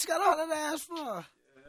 she got all that ass for?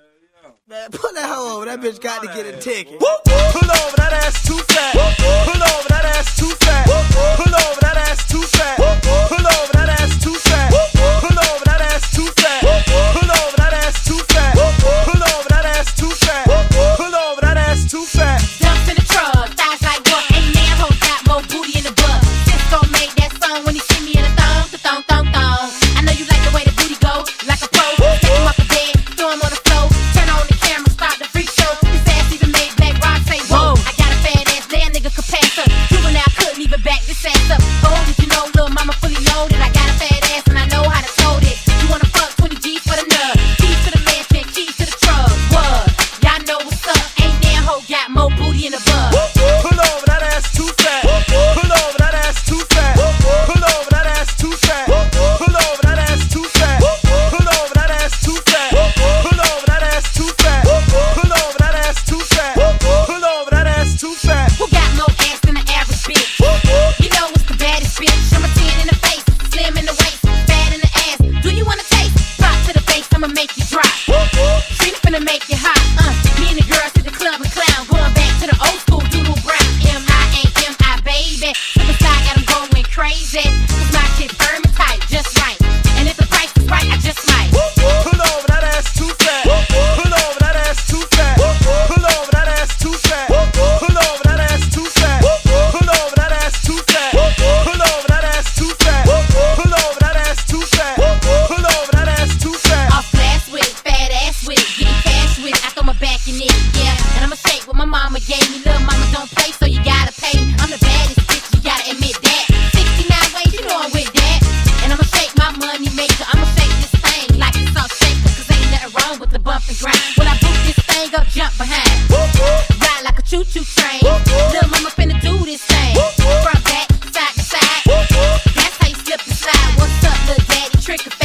Man, pull that hoe over. That bitch got to get a ticket. Pull over, that ass too fat. Pull over, that ass too fat. Pull over, that ass too fat. Pull over, that ass too fat. Pull over, that ass too fat. Pull over, that ass too fat. Pull over, that ass too fat. Pull over, that ass too fat. Dumps in the truck, thighs like what? Ain't man hoe got more booty in the butt. Cisco made that song when he see me in a thong, thong, thong, thong. I know you like the way the booty go, like a pro. Take him off the bed, throw him on the floor. Turn on the camera, start the freak show. His ass even made Black Rock say whoa. I got a fat ass, that nigga could pass up. Juvenile couldn't even back this ass up. Oh, did you know, little mama fully loaded? I got a fat ass and I know how to tote it. You wanna fuck 20 G's for the nut? Keys to the mansion, keys to the truck. What? Y'all know what's up? Ain't damn hoe got more booty in the butt. Pull over, that ass too fat. Pull over, that ass too fat. Pull over, that ass too fat. Pull over, that ass too fat. Pull over, that ass too fat. Pull over, that ass too fat. Pull over, that ass too fat. Pull over, that ass too fat. Who got more ass than an average bitch? You know what's the baddest bitch? I'm a 10 in the face, slim in the waist, fat in the ass. Do you wanna taste? Drop to the base, I'ma make you drop. Street finna make you hot. Me and the girls to the club and clown, going back to the old school doodle brown. M.I.A.M.I. baby, Superstar got 'em going crazy. 'Cause my shit firm and tight, just right. And if the price is right, I just might. Pull over, that ass too fat. Pull over, that ass too fat. Pull over, that ass too fat. Pull over, that ass too fat. Pull over, that ass too fat. Pull over, that ass too fat. Pull over, that ass too fat. Pull over, that ass too fat. I'll flash with it, fat ass with it, getting cash with it. I throw my back in it, yeah. And I'ma shake what my mama gave me. Little mama don't play, so you gotta pay. I'm the baddest bitch, you gotta admit that. 69 ways, you know I'm with that. And I'ma shake my money maker. I'ma shake this thing like it's all shaker. 'Cause ain't nothing wrong with the bump and grind. When I boot this thing up, jump behind. Ride like a choo-choo train. Little mama finna do this thing. Front, back, side to side. That's how you slip and slide. What's up, little daddy? Trick or